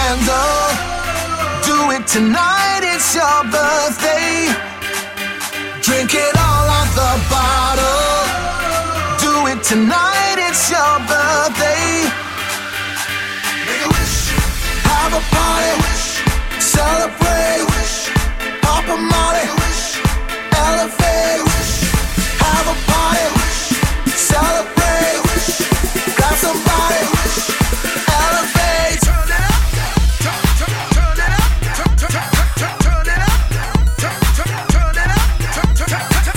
candle. Do it tonight, it's your birthday. Drink it all out the bottle. Do it tonight, it's your birthday. Make a wish, have a party, celebrate, pop a molly, elevate, have a party, celebrate, grab somebody, elevate. Turn it up, turn it up, turn it up, turn it up, turn it up, turn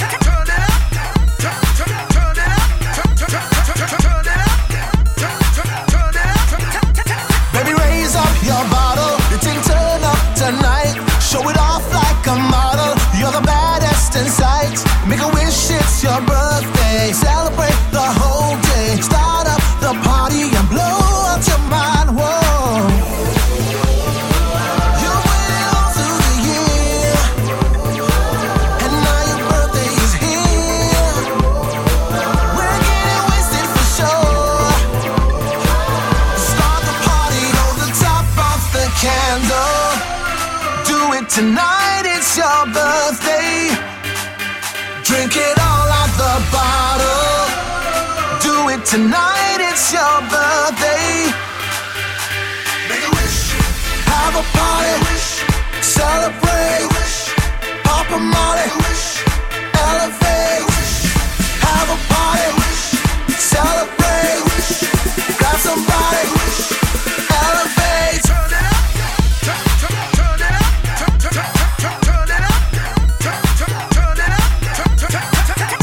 it up. Baby, raise up your bottle, the ting turn up tonight. Show it off like a model. You're the baddest in sight. Make a wish, it's your birthday. Celebrate the whole day. Start up the party and blow out your mind. Whoa. You went all through the year, and now your birthday is here. We're getting wasted for sure. Start the party, hold the top off the candle. Do it tonight, it's your birthday. Drink it all out the bottle. Do it tonight, it's your birthday. Make a wish, have a party, celebrate, pop a molly, elevate, have a party, celebrate, grab somebody, elevate. Turn it up, turn it up, turn it up, turn it up, turn it up, turn it up.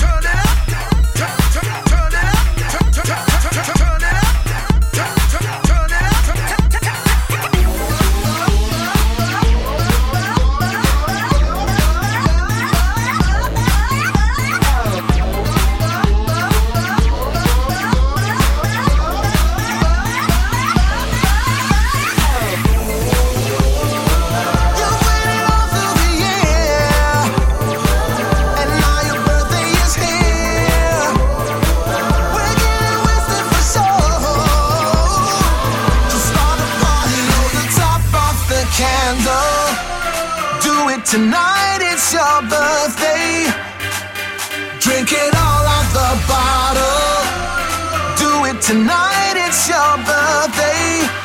Tonight it's your birthday. Drink it all out the bottle. Do it tonight, it's your birthday.